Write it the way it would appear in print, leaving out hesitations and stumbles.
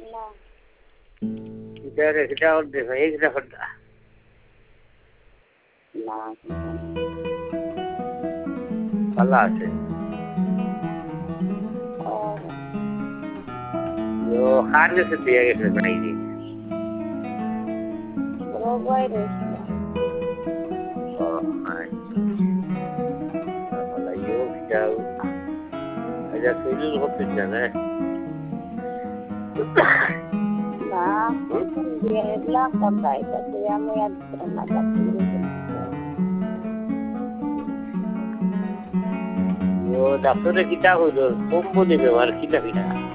না এটা করতে এইটা করতে না ভালো আছে ও খান গেছে দিয়ে গেছে নাকি বাইরে ও হাই ভালো ইও যাও আচ্ছা শরীর করতে জানে না এগুলা কথা এটা আমি আর না ও ডাক্তারে কিতা হইল কম্বো দিবে আর কিতা কিনা